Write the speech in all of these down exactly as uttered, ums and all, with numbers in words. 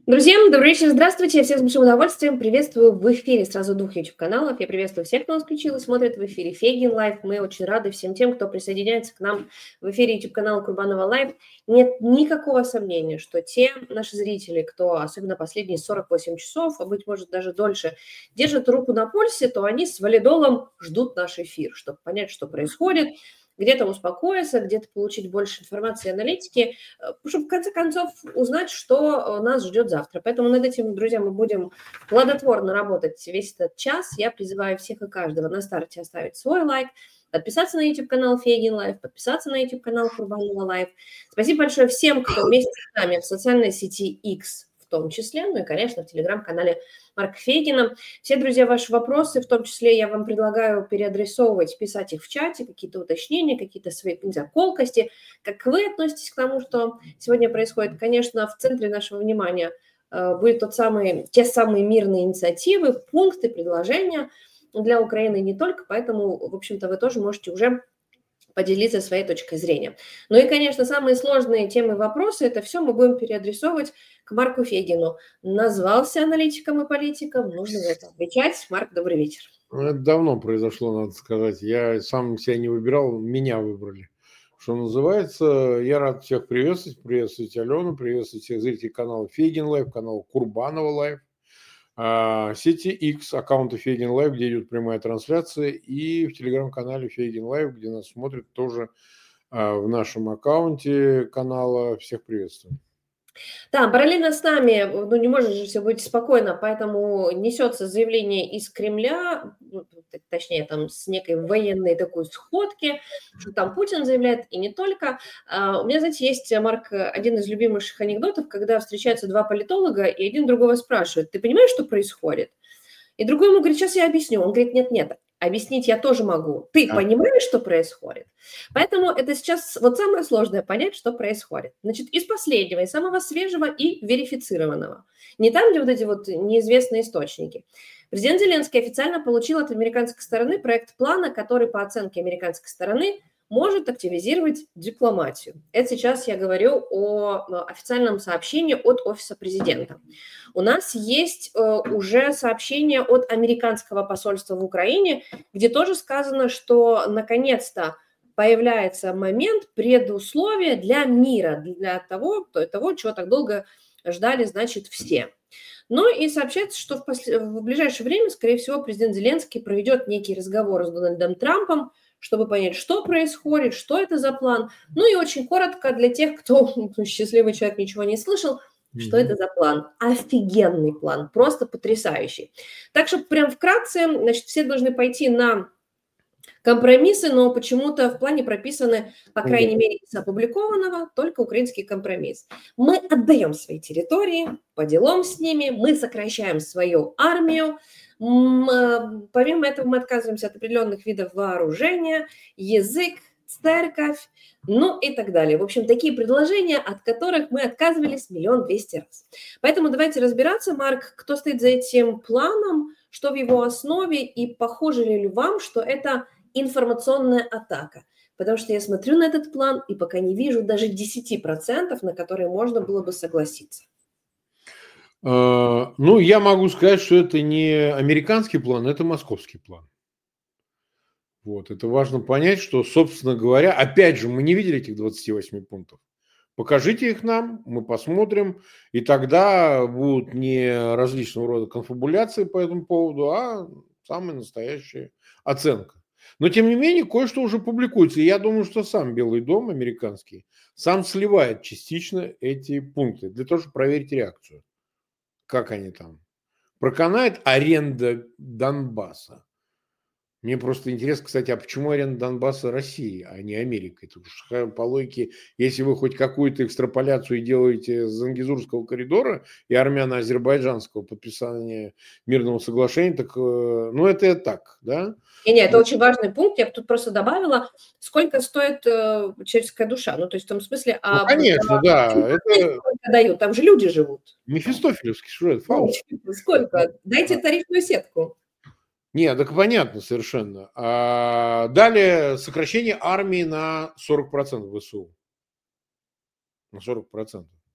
Друзья, добрый вечер, здравствуйте. Я всех с большим удовольствием приветствую в эфире сразу двух YouTube-каналов. Я приветствую всех, кто нас включил и смотрит в эфире Фейгин Лайв. Мы очень рады всем тем, кто присоединяется к нам в эфире YouTube-канала Курбанова Лайв. Нет никакого сомнения, что те наши зрители, кто особенно последние сорок восемь часов, а быть может даже дольше, держат руку на пульсе, то они с валидолом ждут наш эфир, чтобы понять, что происходит, где-то успокоиться, где-то получить больше информации и аналитики, чтобы в конце концов узнать, что нас ждет завтра. Поэтому над этим, друзья, мы будем плодотворно работать весь этот час. Я призываю всех и каждого на старте оставить свой лайк, подписаться на YouTube-канал Фейгин Лайв, подписаться на YouTube-канал Курбанова Лайв. Спасибо большое всем, кто вместе с нами в социальной сети X в том числе, ну и, конечно, в телеграм-канале Марка Фейгина. Все, друзья, ваши вопросы, в том числе я вам предлагаю переадресовывать, писать их в чате, какие-то уточнения, какие-то свои, не знаю, колкости. Как вы относитесь к тому, что сегодня происходит? Конечно, в центре нашего внимания э, будет тот самый, те самые мирные инициативы, пункты, предложения для Украины и не только, поэтому, в общем-то, вы тоже можете уже поделиться своей точкой зрения. Ну и, конечно, самые сложные темы и вопросы, это все мы будем переадресовывать к Марку Фейгину. Назвался аналитиком и политиком, нужно за это отвечать. Марк, добрый вечер. Это давно произошло, надо сказать. Я сам себя не выбирал, меня выбрали. Что называется, я рад всех приветствовать. Приветствовать Алену, приветствовать всех зрителей канала Фейгин Лайв, канала Курбанова Лайв, сети X, аккаунта Фейгин Лайв, где идет прямая трансляция, и в телеграм-канале Фейгин Лайв, где нас смотрят тоже в нашем аккаунте канала. Всех приветствую. Да, параллельно с нами, ну не может же все быть спокойно, поэтому несется заявление из Кремля, точнее там с некой военной такой сходки, что там Путин заявляет, и не только. У меня, знаете, есть, Марк, один из любимых анекдотов, когда встречаются два политолога, и один другого спрашивает: ты понимаешь, что происходит? И другой ему говорит: сейчас я объясню. Он говорит: нет-нет, объяснить я тоже могу. Ты понимаешь, что происходит? Поэтому это сейчас вот самое сложное — понять, что происходит. Значит, из последнего, из самого свежего и верифицированного. Не там, где вот эти вот неизвестные источники. Президент Зеленский официально получил от американской стороны проект плана, который, по оценке американской стороны, может активизировать дипломатию. Это сейчас я говорю о официальном сообщении от Офиса президента. У нас есть э, уже сообщение от американского посольства в Украине, где тоже сказано, что наконец-то появляется момент, предусловия для мира, для того, того, чего так долго ждали, значит, все. Ну и сообщается, что в, послед... в ближайшее время, скорее всего, президент Зеленский проведет некий разговор с Дональдом Трампом, чтобы понять, что происходит, что это за план. Ну и очень коротко для тех, кто счастливый человек, ничего не слышал, что mm-hmm. это за план. Офигенный план, просто потрясающий. Так что прям вкратце, значит, все должны пойти на компромиссы, но почему-то в плане прописаны, по крайней мере, из опубликованного, только украинский компромисс. Мы отдаем свои территории, по делам с ними, мы сокращаем свою армию, помимо этого мы отказываемся от определенных видов вооружения, язык, церковь, ну и так далее. В общем, такие предложения, от которых мы отказывались миллион двести раз. Поэтому давайте разбираться, Марк, кто стоит за этим планом, что в его основе, и похоже ли вам, что это информационная атака. Потому что я смотрю на этот план и пока не вижу даже десять процентов, на которые можно было бы согласиться. Ну, я могу сказать, что это не американский план, это московский план. Вот, это важно понять, что, собственно говоря, опять же, мы не видели этих двадцати восьми пунктов. Покажите их нам, мы посмотрим, и тогда будут не различного рода конфабуляции по этому поводу, а самая настоящая оценка. Но, тем не менее, кое-что уже публикуется. И я думаю, что сам Белый дом американский сам сливает частично эти пункты для того, чтобы проверить реакцию. Как они там? Проканает аренда Донбасса. Мне просто интересно, кстати, а почему аренда Донбасса России, а не Америка? Это уж по логике, если вы хоть какую-то экстраполяцию делаете с Зангезурского коридора и армяно-азербайджанского подписания мирного соглашения, так, ну, это так, да? Не, не, это вот. Очень важный пункт. Я тут просто добавила, сколько стоит э, человеческая душа. Ну, то есть в том смысле... Ну, а, конечно, а, да. Это... Сколько дают? Там же люди живут. Мефистофелевский сюжет, Фауст. Сколько? Дайте тарифную сетку. Нет, так понятно совершенно. А далее сокращение армии на сорок процентов ВСУ. На сорок процентов.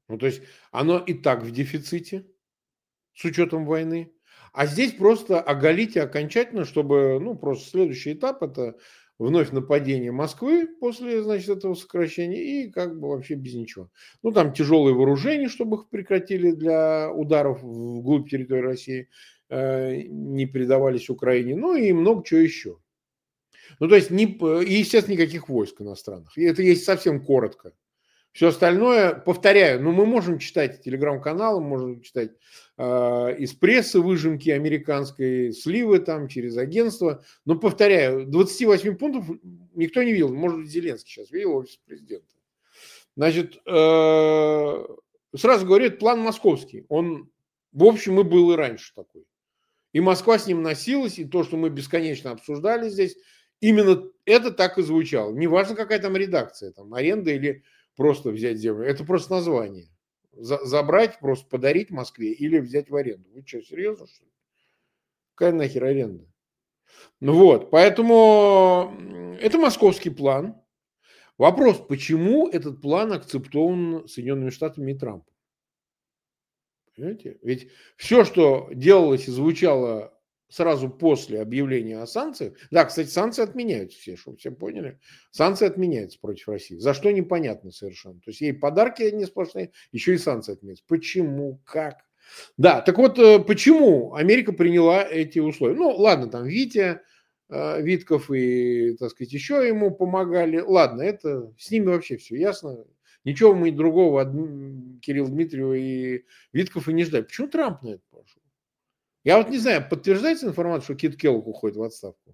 Ну, то есть оно и так в дефиците с учетом войны. А здесь просто оголите окончательно, чтобы, ну, просто следующий этап – это вновь нападение Москвы после, значит, этого сокращения и как бы вообще без ничего. Ну, там тяжелые вооружения, чтобы их прекратили для ударов вглубь территории России, э, не передавались Украине, ну и много чего еще. Ну, то есть, не, и, естественно, никаких войск иностранных. И это есть совсем коротко. Все остальное, повторяю, ну мы можем читать телеграм-каналы, можем читать э, из прессы выжимки американской, сливы там через агентство, но повторяю, двадцати восьми пунктов никто не видел, может быть Зеленский сейчас видел, офис президента. Значит, э, сразу говорю, это план московский, он в общем и был и раньше такой. И Москва с ним носилась, и то, что мы бесконечно обсуждали здесь, именно это так и звучало. Неважно, какая там редакция, там аренда или просто взять землю. Это просто название. За, забрать, просто подарить Москве или взять в аренду. Вы что, серьезно, что ли? Какая нахер аренда? Ну вот, поэтому это московский план. Вопрос, почему этот план акцептован Соединенными Штатами и Трампом? Понимаете? Ведь все, что делалось и звучало сразу после объявления о санкциях, да, кстати, санкции отменяются все, чтобы все поняли, санкции отменяются против России, за что непонятно совершенно. То есть ей подарки не сплошные, еще и санкции отменяются. Почему, как? Да, так вот, почему Америка приняла эти условия? Ну, ладно, там Витя, Витков и, так сказать, еще ему помогали. Ладно, это с ними вообще все ясно. Ничего мы другого от Кирилла Дмитриева и Витков и не ждали. Почему Трамп на это пошел? Я вот не знаю, подтверждается информация, что Кит Келлог уходит в отставку?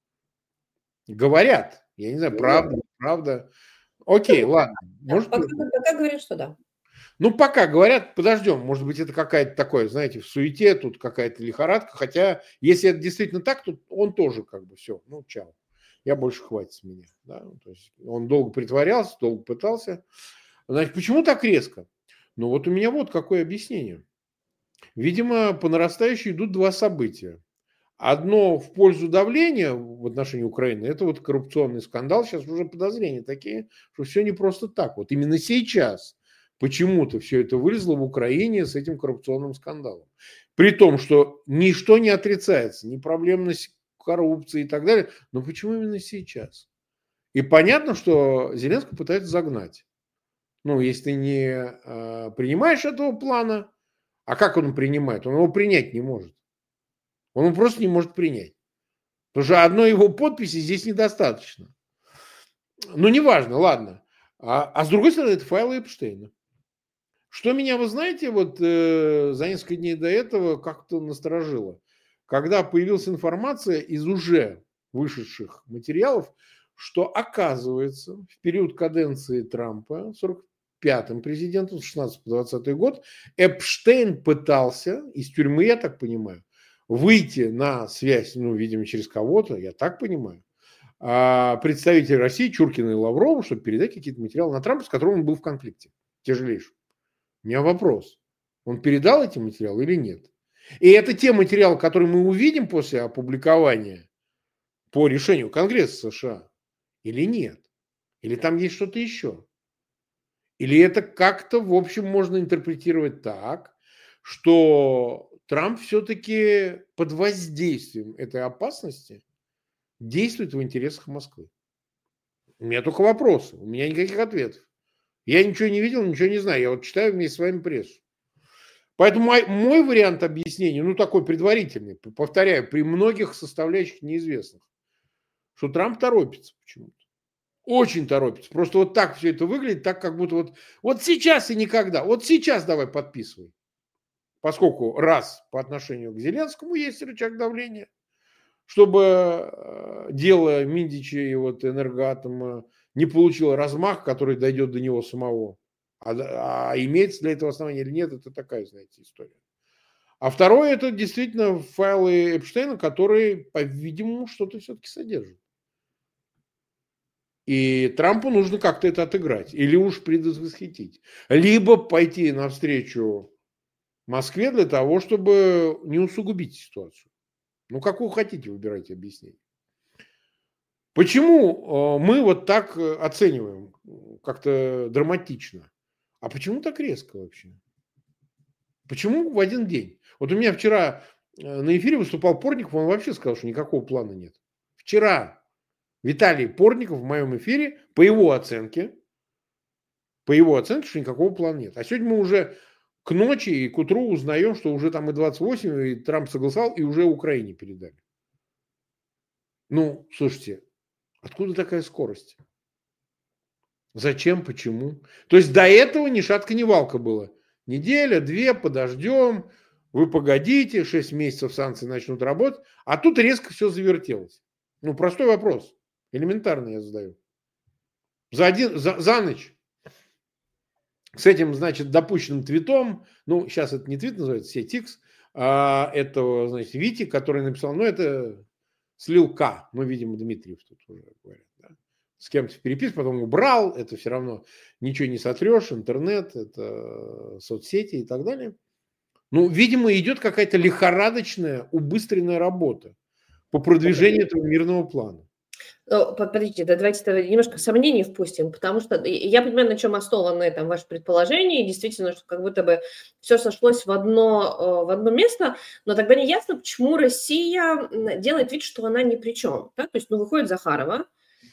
Говорят. Я не знаю, правда, правда. Окей, ладно. Да, может, пока, пока говорят, что да. Ну, пока говорят, подождем, может быть, это какая-то такое, знаете, в суете, тут какая-то лихорадка, хотя, если это действительно так, то он тоже как бы все, ну, чао, я больше хватит с меня, да? То есть он долго притворялся, долго пытался. Значит, почему так резко? Ну, вот у меня вот какое объяснение. Видимо, по нарастающей идут два события. Одно в пользу давления в отношении Украины, это вот коррупционный скандал, сейчас уже подозрения такие, что все не просто так. Вот именно сейчас почему-то все это вылезло в Украине с этим коррупционным скандалом. При том, что ничто не отрицается, ни проблемность коррупции и так далее. Но почему именно сейчас? И понятно, что Зеленский пытается загнать. Ну, если ты не э, принимаешь этого плана, а как он принимает? Он его принять не может. Он его просто не может принять. Потому что одной его подписи здесь недостаточно. Ну, неважно, ладно. А, а с другой стороны, это файлы Эпштейна. Что меня, вы знаете, вот э, за несколько дней до этого как-то насторожило. Когда появилась информация из уже вышедших материалов, что оказывается в период каденции Трампа, сорок пятым президентом, с шестнадцатого по двадцатый год, Эпштейн пытался из тюрьмы, я так понимаю, выйти на связь, ну, видимо, через кого-то, я так понимаю, представителей России, Чуркина и Лаврова, чтобы передать какие-то материалы на Трампа, с которым он был в конфликте тяжелейшем. У меня вопрос. Он передал эти материалы или нет? И это те материалы, которые мы увидим после опубликования по решению Конгресса США или нет? Или там есть что-то еще? Или это как-то, в общем, можно интерпретировать так, что Трамп все-таки под воздействием этой опасности действует в интересах Москвы? У меня только вопросы, у меня никаких ответов. Я ничего не видел, ничего не знаю. Я вот читаю вместе с вами прессу. Поэтому мой, мой вариант объяснения, ну такой предварительный, повторяю, при многих составляющих неизвестных, что Трамп торопится почему-то. Очень торопится. Просто вот так все это выглядит, так как будто вот, вот сейчас и никогда. Вот сейчас давай подписывай. Поскольку раз по отношению к Зеленскому есть рычаг давления, чтобы дело Миндича и вот Энергоатома не получило размах, который дойдет до него самого. А, а имеется для этого основания или нет, это такая, знаете, история. А второе, это действительно файлы Эпштейна, которые, по-видимому, что-то все-таки содержат. И Трампу нужно как-то это отыграть. Или уж предвосхитить. Либо пойти навстречу Москве для того, чтобы не усугубить ситуацию. Ну, как вы хотите, выбирайте объяснение. Почему мы вот так оцениваем как-то драматично? А почему так резко вообще? Почему в один день? Вот у меня вчера на эфире выступал Портников, он вообще сказал, что никакого плана нет. Вчера Виталий Портников в моем эфире, по его оценке, по его оценке, что никакого плана нет. А сегодня мы уже к ночи и к утру узнаем, что уже там и двадцать восемь, и Трамп согласовал, и уже Украине передали. Ну, слушайте, откуда такая скорость? Зачем, почему? То есть до этого ни шатка, ни валка было. Неделя, две, подождем, вы погодите, шесть месяцев санкции начнут работать, а тут резко все завертелось. Ну, простой вопрос, элементарный я задаю. За, один, за, за ночь с этим, значит, допущенным твитом, ну, сейчас это не твит называется, сеть X, а этого, значит, Вити, который написал, ну, это слил К, ну, видимо, Дмитриев тут уже говорят, да. С кем-то в переписке, потом убрал, это все равно ничего не сотрешь, интернет, это соцсети и так далее. Ну, видимо, идет какая-то лихорадочная, убыстренная работа по продвижению этого мирного плана. Подождите, да, давайте немножко сомнений впустим, потому что я понимаю, на чем основано там ваше предположение, и действительно, что как будто бы все сошлось в одно, в одно место, но тогда не ясно, почему Россия делает вид, что она ни при чем. Да? То есть, ну, выходит Захарова,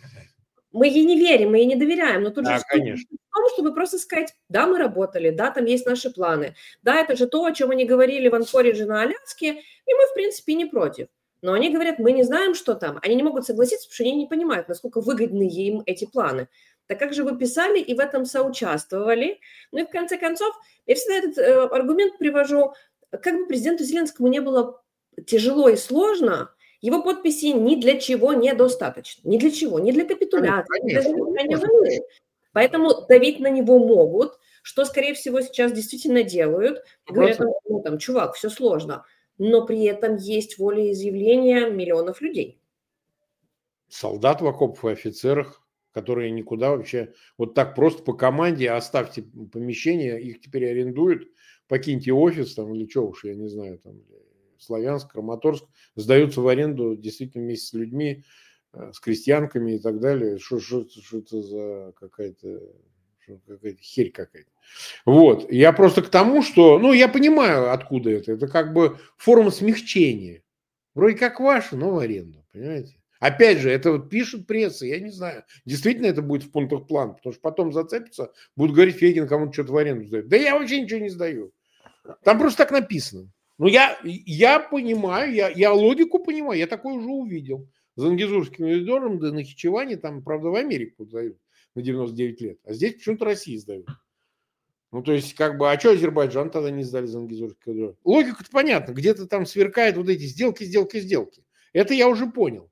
мы ей не верим, мы ей не доверяем, но тут да, же конечно. в том, чтобы просто сказать, да, мы работали, да, там есть наши планы, да, это же то, о чем они говорили в Анкоридже на Аляске, и мы, в принципе, не против. Но они говорят, мы не знаем, что там. Они не могут согласиться, потому что они не понимают, насколько выгодны им эти планы. Так как же вы писали и в этом соучаствовали? Ну и в конце концов, я всегда этот э, аргумент привожу, как бы президенту Зеленскому не было тяжело и сложно, его подписи ни для чего недостаточно. Ни для чего, ни для капитуляции, ни для завершения войны. Поэтому давить на него могут, что, скорее всего, сейчас действительно делают. Говорят, ну там, чувак, все сложно. Но при этом есть волеизъявление миллионов людей. Солдат в окопах и офицерах, которые никуда вообще, вот так просто по команде оставьте помещение, их теперь арендуют, покиньте офис там или что уж, я не знаю, там Славянск, Краматорск, сдаются в аренду действительно вместе с людьми, с крестьянками и так далее. Что, что, что это за какая-то, какая-то херь какая-то. Вот. Я просто к тому, что, ну, я понимаю, откуда это. Это как бы форма смягчения. Вроде как ваша, но в аренду, понимаете? Опять же, это вот пишет пресса, я не знаю. Действительно это будет в пунктах плана, потому что потом зацепится, будут говорить, Фегин кому-то что-то в аренду сдает. Да я вообще ничего не сдаю. Там просто так написано. Ну, я, я понимаю, я, я логику понимаю, я такое уже увидел. Зангезурским коридором, да, Нахичевани, там, правда, в Америку сдают на девяносто девять лет, а здесь почему-то России сдают. Ну, то есть, как бы, а что Азербайджан тогда не сдали Зангезурский коридор? Логика-то понятна, где-то там сверкают вот эти сделки, сделки, сделки. Это я уже понял.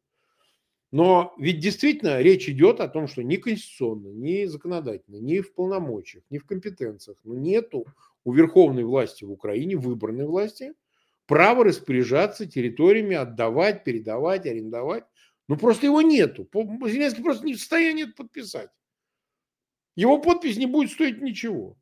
Но ведь действительно речь идет о том, что ни конституционно, ни законодательно, ни в полномочиях, ни в компетенциях, ну, нету у верховной власти в Украине, выборной власти, права распоряжаться территориями, отдавать, передавать, арендовать. Ну, просто его нету. Зеленский просто не в состоянии это подписать. Его подпись не будет стоить ничего.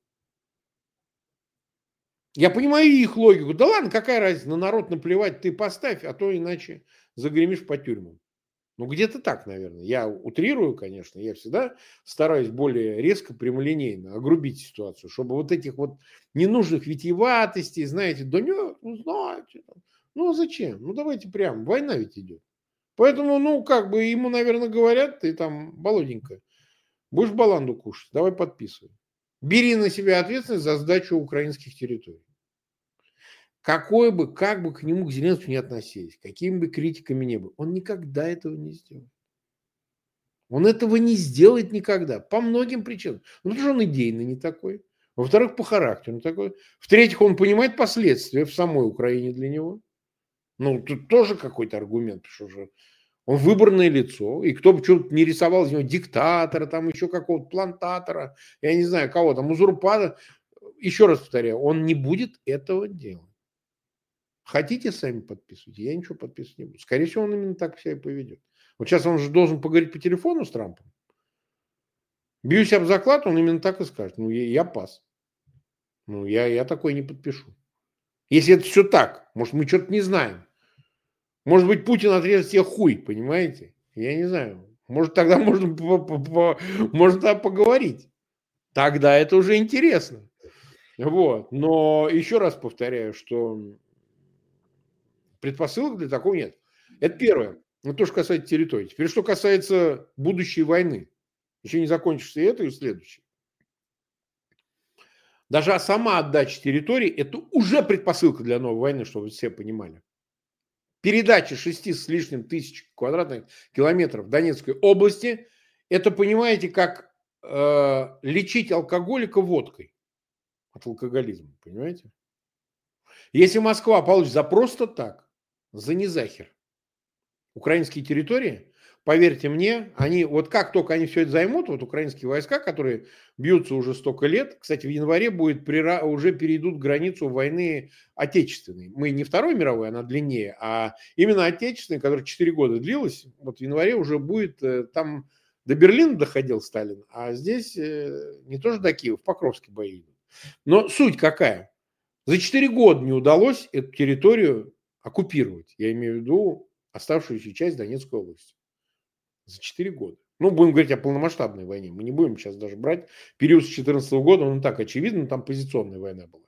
Я понимаю их логику. Да ладно, какая разница, на народ наплевать, ты поставь, а то иначе загремишь по тюрьмам. Ну, где-то так, наверное. Я утрирую, конечно. Я всегда стараюсь более резко, прямолинейно огрубить ситуацию, чтобы вот этих вот ненужных витиеватостей, знаете, да нет, ну, знаете, ну, зачем? Ну, давайте прям, война ведь идет. Поэтому, ну, как бы ему, наверное, говорят, ты там, Володенька, будешь баланду кушать, давай подписывай. Бери на себя ответственность за сдачу украинских территорий. Какой бы, как бы к нему, к Зеленскому не относились, какими бы критиками не был, он никогда этого не сделает. Он этого не сделает никогда, по многим причинам. Ну, потому что он идейно не такой. Во-вторых, по характеру не такой. В-третьих, он понимает последствия в самой Украине для него. Ну, тут тоже какой-то аргумент, что же он выборное лицо, и кто бы что-то не рисовал из него диктатора, там еще какого-то плантатора, я не знаю кого там, узурпатора. Еще раз повторяю, он не будет этого делать. Хотите, сами подписывайте. Я ничего подписывать не буду. Скорее всего, он именно так себя и поведет. Вот сейчас он же должен поговорить по телефону с Трампом. Бьюсь об заклад, он именно так и скажет. Ну, я, я пас. Ну, я, я такой не подпишу. Если это все так, может, мы что-то не знаем. Может быть, Путин отрежет себе хуй, понимаете? Я не знаю. Может, тогда можно, можно поговорить. тогда это уже интересно. Вот. Но еще раз повторяю, что предпосылок для такого нет. Это первое. Ну, то, что касается территории. Теперь, что касается будущей войны. Еще не закончится и это, и следующее. Даже сама отдача территории – это уже предпосылка для новой войны, чтобы вы все понимали. Передача шести с лишним тысяч квадратных километров Донецкой области – это, понимаете, как э, лечить алкоголика водкой от алкоголизма, понимаете? Если Москва получит за просто так, за незахер, украинские территории, поверьте мне, они, вот как только они все это займут, вот украинские войска, которые бьются уже столько лет, кстати, в январе будет, уже перейдут границу войны отечественной. Мы не Второй мировой, она длиннее, а именно отечественной, которая четыре года длилась, вот в январе уже будет, там до Берлина доходил Сталин, а здесь не тоже до Киева, в Покровске бои идут. Но суть какая? За четыре года не удалось эту территорию оккупировать. Я имею в виду оставшуюся часть Донецкой области. За четыре года. Ну, будем говорить о полномасштабной войне. Мы не будем сейчас даже брать период с две тысячи четырнадцатого года. Он так очевидно, там позиционная война была.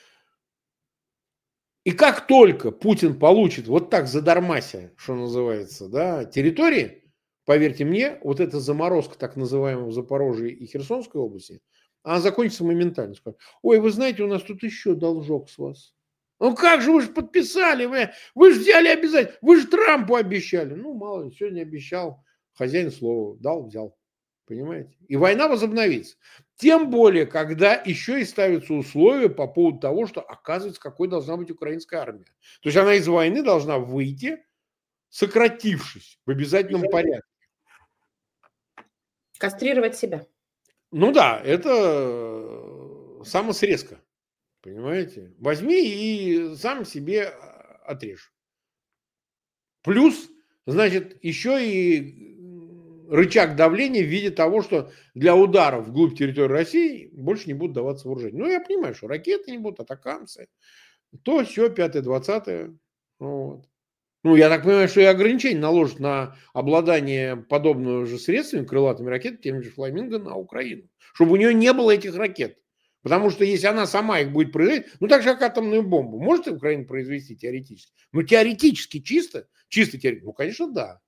И как только Путин получит вот так задормася, что называется, да, территории, поверьте мне, вот эта заморозка так называемая в Запорожье и Херсонской области, она закончится моментально. Скажет: ой, вы знаете, у нас тут еще должок с вас. Ну как же, вы же подписали, вы, вы же взяли обязательно, вы же Трампу обещали. Ну, мало ли, сегодня обещал, хозяин слова дал, взял. Понимаете? И война возобновится. Тем более, когда еще и ставятся условия по поводу того, что оказывается, какой должна быть украинская армия. То есть она из войны должна выйти, сократившись в обязательном порядке. Кастрировать себя. Ну да, это самосрезка. Понимаете? Возьми и сам себе отрежь. Плюс, значит, еще и рычаг давления в виде того, что для ударов вглубь территории России больше не будут даваться вооружения. Ну, я понимаю, что ракеты не будут, атакамсы, то, все, пятое, двадцатое. Вот. Ну, я так понимаю, что и ограничения наложат на обладание подобными же средствами, крылатыми ракетами, тем же «Фламинго» на Украину. Чтобы у нее не было этих ракет. Потому что если она сама их будет производить, ну так же, как атомную бомбу, может Украина произвести теоретически? Ну, теоретически чисто, чисто теоретически, ну, конечно, да.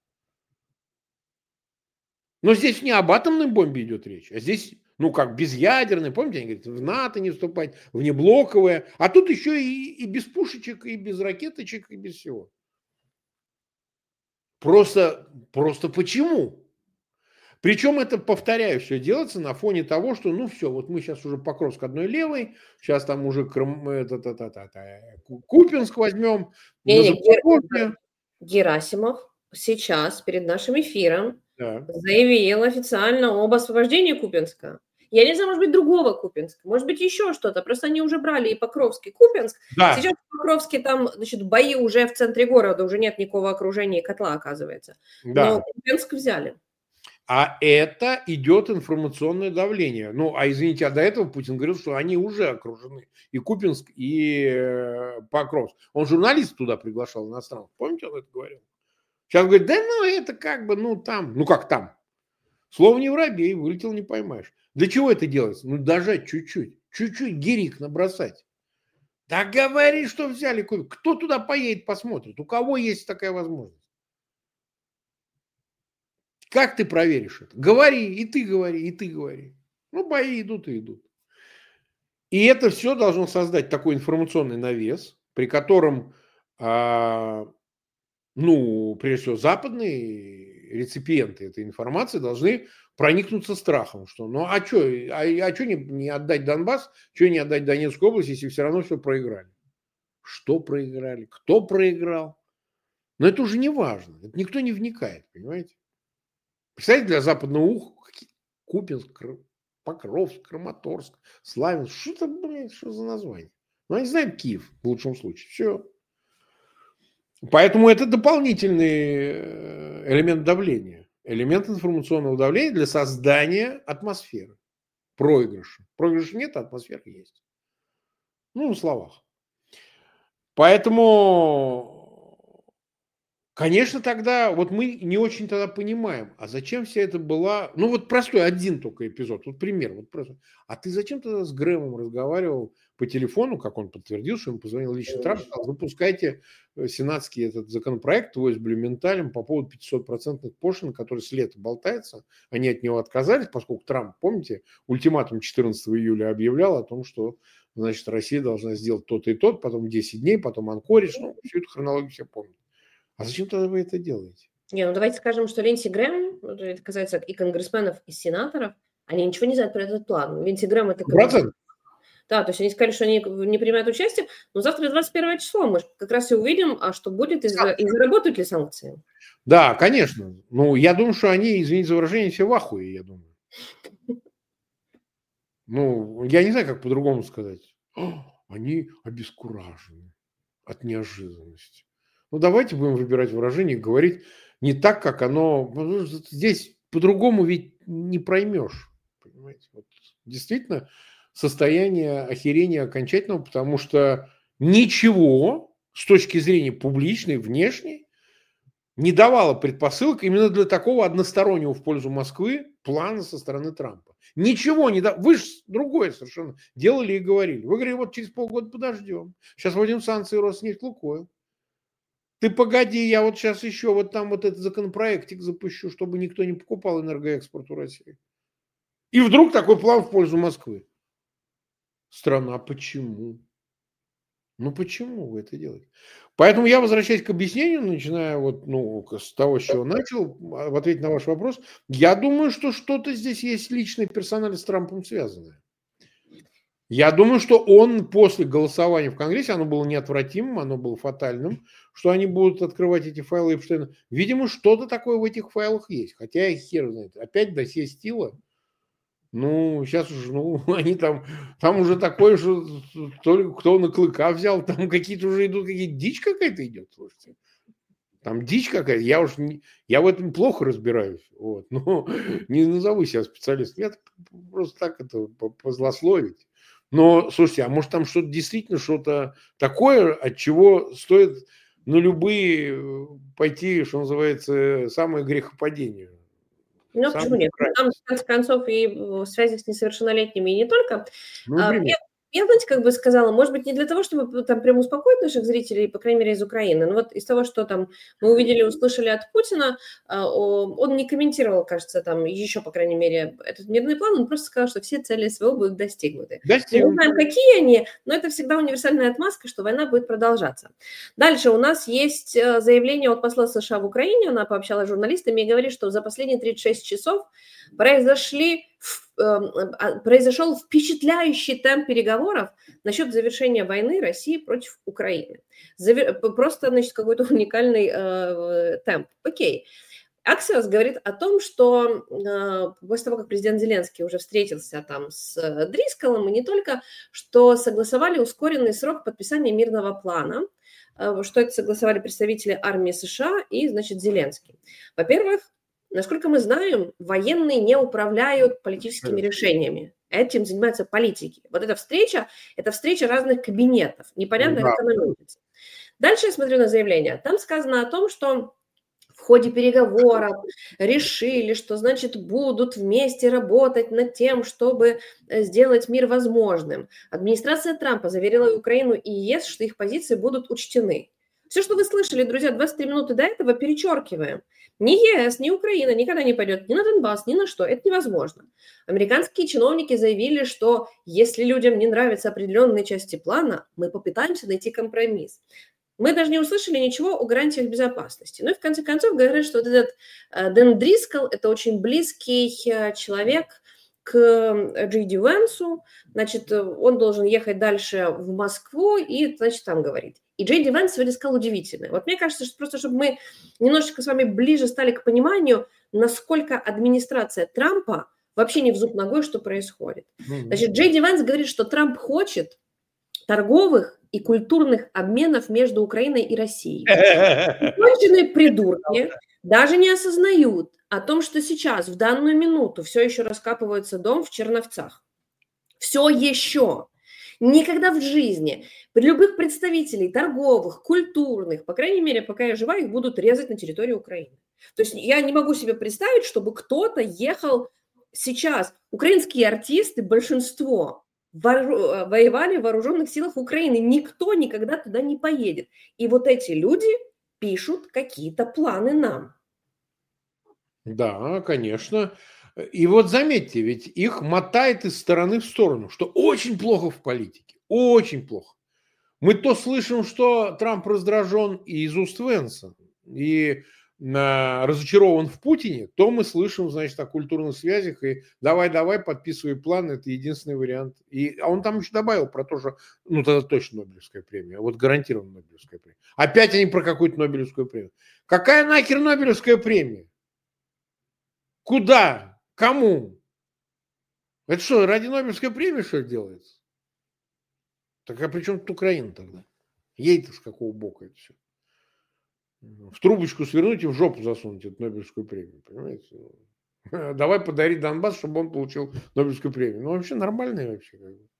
Но здесь не об атомной бомбе идет речь, а здесь, ну, как безъядерной, помните, они говорят, в НАТО не вступать, в неблоковое, а тут еще и, и без пушечек, и без ракеточек, и без всего. Просто, просто почему? Причем это, повторяю, все делается на фоне того, что, ну, все, вот мы сейчас уже Покровск одной левой, сейчас там уже Крым, это, это, это, это, Купинск возьмем. Не, не, Гер... Герасимов сейчас перед нашим эфиром да. заявил официально об освобождении Купинска. Я не знаю, может быть, другого Купинска, может быть, еще что-то. Просто они уже брали и Покровск, и Купинск. Да. Сейчас в Покровске там, значит, бои уже в центре города, уже нет никакого окружения и котла, оказывается. Да. Но Купинск взяли. А это идет информационное давление. Ну, а извините, а до этого Путин говорил, что они уже окружены. И Купинск, и Покровск. Он журналист туда приглашал иностранных. Помните, он это говорил? Сейчас говорит, да ну это как бы, ну там. Ну как там? Слово не воробей, вылетел не поймаешь. Для чего это делается? Ну дожать чуть-чуть. Чуть-чуть гирик набросать. Да говори, что взяли. Кто туда поедет, посмотрит? У кого есть такая возможность? Как ты проверишь это? Говори, и ты говори, и ты говори. Ну, бои идут и идут. И это все должно создать такой информационный навес, при котором, а, ну, прежде всего, западные реципиенты этой информации должны проникнуться страхом, что, ну, а что, а, а что не, не отдать Донбасс, что не отдать Донецкую область, если все равно все проиграли? Что проиграли? Кто проиграл? Но это уже не важно, это никто не вникает, понимаете? Представляете, для западного уха Купинск, Покровск, Краматорск, Славянск. Что это, блядь, что за название? Ну, они знают Киев в лучшем случае. Все. Поэтому это дополнительный элемент давления. Элемент информационного давления для создания атмосферы. Проигрыша. Проигрыша нет, а атмосфера есть. Ну, на словах. Поэтому Конечно, тогда вот мы не очень тогда понимаем, а зачем вся это была... Ну вот простой один только эпизод, вот пример. Вот просто. А ты зачем тогда с Грэмом разговаривал по телефону, как он подтвердил, что ему позвонил лично Трамп, сказал, запускайте сенатский этот законопроект твой с Блюменталем по поводу пятьсот процентных пошлин, который с лета болтается. Они от него отказались, поскольку Трамп, помните, ультиматум четырнадцатого июля объявлял о том, что, значит, Россия должна сделать то-то и тот, потом десять дней, потом анкоридж, ну, всю эту хронологию все помнят. А зачем тогда вы это делаете? Не, ну давайте скажем, что Линдси Грэм, это касается и конгрессменов, и сенаторов, они ничего не знают про этот план. Линдси Грэм это... Процент. Да, то есть они сказали, что они не принимают участие, но завтра двадцать первое число, мы как раз и увидим, а что будет, и, за, и заработают ли санкции. Да, конечно. Ну, я думаю, что они, извините за выражение, все в ахуе, я думаю. Ну, я не знаю, как по-другому сказать. Они обескуражены от неожиданности. Ну, давайте будем выбирать выражение и говорить не так, как оно... Здесь по-другому ведь не проймешь. Понимаете? Вот действительно состояние охерения окончательного, потому что ничего с точки зрения публичной, внешней не давало предпосылок именно для такого одностороннего в пользу Москвы плана со стороны Трампа. Ничего не дало. Вы же другое совершенно делали и говорили. Вы говорили, вот через полгода подождем. Сейчас вводим санкции Роснефть, Лукойл. Ты погоди, я вот сейчас еще вот там вот этот законопроектик запущу, чтобы никто не покупал энергоэкспорт у России. И вдруг такой план в пользу Москвы. Странно, а почему? Ну почему вы это делаете? Поэтому я возвращаюсь к объяснению, начиная вот, ну, с того, с чего начал, в ответе на ваш вопрос. Я думаю, что что-то здесь есть личное, персонально с Трампом связанное. Я думаю, что он после голосования в Конгрессе, оно было неотвратимым, оно было фатальным, что они будут открывать эти файлы Эпштейна. Видимо, что-то такое в этих файлах есть. Хотя я хер знает. Опять досье Стила. Ну, сейчас уже, ну, они там, там уже такое, что то ли кто на Клыка взял, там какие-то уже идут, какие-то дичь какая-то идет, слушайте. Там дичь какая-то, я уж не, я в этом плохо разбираюсь, вот, но не назову себя специалистом, я просто так это позлословить. Но, слушайте, а может там что-то действительно, что-то такое, от чего стоит на любые пойти, что называется, самое грехопадение. Ну, почему нет? Там, в конце концов, и в связи с несовершеннолетними, и не только. Ну, я, я, знаете, как бы сказала, может быть, не для того, чтобы там прям успокоить наших зрителей, по крайней мере, из Украины, но вот из того, что там мы увидели, услышали от Путина, он не комментировал, кажется, там еще, по крайней мере, этот мирный план, он просто сказал, что все цели СВО будут достигнуты. Достигнуты. Мы не знаем, какие они, но это всегда универсальная отмазка, что война будет продолжаться. Дальше у нас есть заявление от посла США в Украине, она пообщалась с журналистами и говорит, что за последние тридцать шесть часов произошли, произошел впечатляющий темп переговоров насчет завершения войны России против Украины. Просто, значит, какой-то уникальный э, темп. Окей. Axios говорит о том, что э, после того, как президент Зеленский уже встретился там с Дрисколом, и не только, что согласовали ускоренный срок подписания мирного плана, э, что это согласовали представители армии США и, значит, Зеленский. Во-первых, насколько мы знаем, военные не управляют политическими решениями. Этим занимаются политики. Вот эта встреча, это встреча разных кабинетов. Непонятно, да. Как она называется. Дальше я смотрю на заявление. Там сказано о том, что в ходе переговоров решили, что, значит, будут вместе работать над тем, чтобы сделать мир возможным. Администрация Трампа заверила Украину и ЕС, что их позиции будут учтены. Все, что вы слышали, друзья, двадцать три минуты до этого, перечеркиваем. Ни ЕС, ни Украина никогда не пойдет ни на Донбасс, ни на что. Это невозможно. Американские чиновники заявили, что если людям не нравятся определенные части плана, мы попытаемся найти компромисс. Мы даже не услышали ничего о гарантиях безопасности. Ну и в конце концов говорят, что вот этот Дэн Дрискол – это очень близкий человек к Джей Ди Венсу. Значит, он должен ехать дальше в Москву и, значит, там говорить. И Джей Ди Венс сегодня сказал удивительное. Вот мне кажется, что просто чтобы мы немножечко с вами ближе стали к пониманию, насколько администрация Трампа вообще не в зуб ногой, что происходит. Значит, Джей Ди Венс говорит, что Трамп хочет торговых и культурных обменов между Украиной и Россией. Конченые придурки даже не осознают о том, что сейчас, в данную минуту, все еще раскапывается дом в Черновцах. Все еще. Никогда в жизни. При любых представителей торговых, культурных, по крайней мере, пока я жива, их будут резать на территории Украины. То есть я не могу себе представить, чтобы кто-то ехал сейчас. Украинские артисты, большинство, воору- воевали в вооруженных силах Украины. Никто никогда туда не поедет. И вот эти люди пишут какие-то планы нам. Да, конечно. И вот заметьте, ведь их мотает из стороны в сторону, что очень плохо в политике, очень плохо. Мы то слышим, что Трамп раздражен и из уст Венса, и а, разочарован в Путине, то мы слышим, значит, о культурных связях, и давай-давай, подписывай план, это единственный вариант. И, а он там еще добавил про то, что, ну, тогда точно Нобелевская премия, вот гарантированно Нобелевская премия. Опять они про какую-то Нобелевскую премию. Какая нахер Нобелевская премия? Куда? Кому? Это что, ради Нобелевской премии, что ли, делается? Так а при чем тут Украина тогда? Ей-то с какого бока это все? В трубочку свернуть и в жопу засунуть эту Нобелевскую премию, понимаете? Давай подарить Донбасс, чтобы он получил Нобелевскую премию. Ну, вообще нормальная вообще.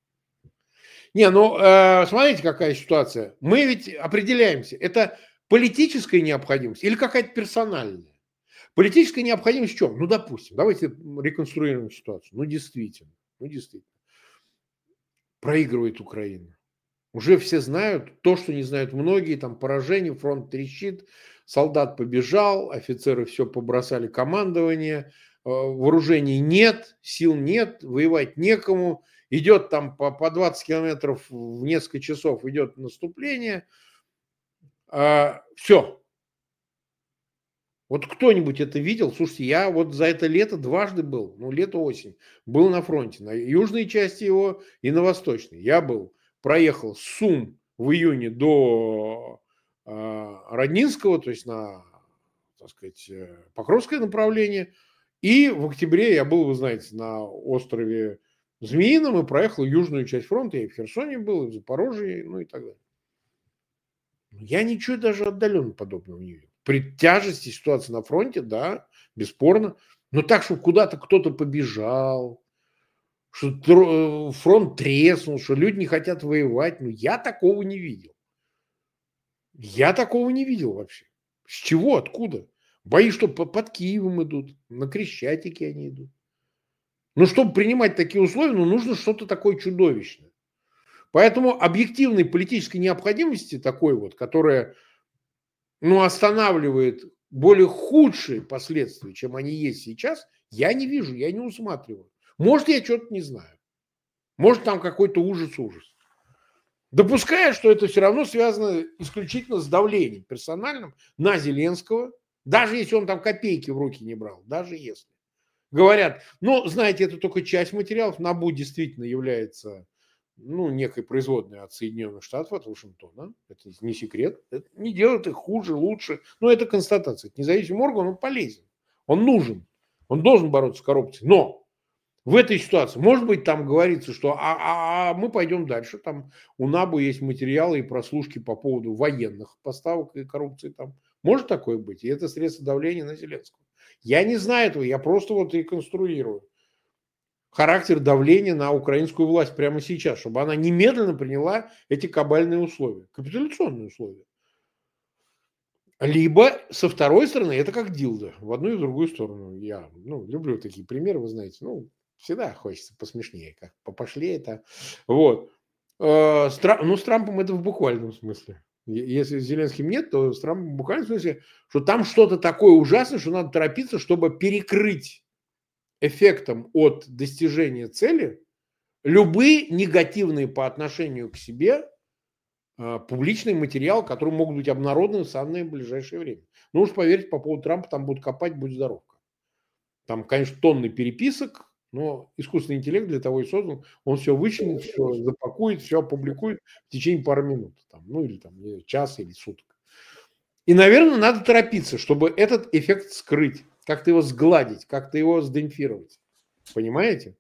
Не, ну, э, смотрите, какая ситуация. Мы ведь определяемся, это политическая необходимость или какая-то персональная? Политическая необходимость в чем? Ну, допустим, давайте реконструируем ситуацию. Ну, действительно, ну, действительно. Проигрывает Украина. Уже все знают то, что не знают многие, там поражение, фронт трещит, солдат побежал, офицеры все побросали командование, вооружений нет, сил нет, воевать некому, идет там по, по двадцать километров в несколько часов, идет наступление, а, все. Вот кто-нибудь это видел? Слушайте, я вот за это лето дважды был, ну лето-осень, был на фронте, на южной части его и на восточной. Я был. Проехал с Сум в июне до э, Роднинского, то есть на, так сказать, Покровское направление. И в октябре я был, вы знаете, на острове Змеином и проехал южную часть фронта. Я и в Херсоне был, и в Запорожье, ну и так далее. Я ничего даже отдаленно подобного не видел. При тяжести ситуации на фронте, да, бесспорно. Но так, чтобы куда-то кто-то побежал, что фронт треснул, что люди не хотят воевать. Ну, я такого не видел. Я такого не видел вообще. С чего, откуда? Бои, что под Киевом идут, на Крещатике они идут. Ну, чтобы принимать такие условия, ну, нужно что-то такое чудовищное. Поэтому объективной политической необходимости такой вот, которая, ну, останавливает более худшие последствия, чем они есть сейчас, я не вижу, я не усматриваю. Может, я что-то не знаю. Может, там какой-то ужас-ужас. Допуская, что это все равно связано исключительно с давлением персональным на Зеленского, даже если он там копейки в руки не брал, даже если. Говорят, ну, знаете, это только часть материалов. НАБУ действительно является, ну, некой производной от Соединенных Штатов, от Вашингтона. Это не секрет. Это не делает их хуже, лучше. Но это констатация. Это независимый орган, он полезен. Он нужен. Он должен бороться с коррупцией. Но в этой ситуации, может быть, там говорится, что а, а, а мы пойдем дальше. Там у НАБУ есть материалы и прослушки по поводу военных поставок и коррупции там. Может такое быть? И это средство давления на Зеленского. Я не знаю этого, я просто вот реконструирую характер давления на украинскую власть прямо сейчас, чтобы она немедленно приняла эти кабальные условия, капитуляционные условия. Либо, со второй стороны, это как дилдо, в одну и в другую сторону. Я, ну, люблю такие примеры, вы знаете, ну, всегда хочется посмешнее, как попошлее это. Вот. Ну, с Трампом это в буквальном смысле. Если с Зеленским нет, то с Трампом в буквальном смысле, что там что-то такое ужасное, что надо торопиться, чтобы перекрыть эффектом от достижения цели любые негативные по отношению к себе публичный материал, который могут быть обнародованы в самое ближайшее время. Ну уж поверьте, по поводу Трампа там будут копать, будь здоровка. Там, конечно, тонны переписок, но искусственный интеллект для того и создан. Он все вычленит, все запакует, все опубликует в течение пары минут. Там, ну или там час или суток. И, наверное, надо торопиться, чтобы этот эффект скрыть, как-то его сгладить, как-то его сдемпфировать. Понимаете?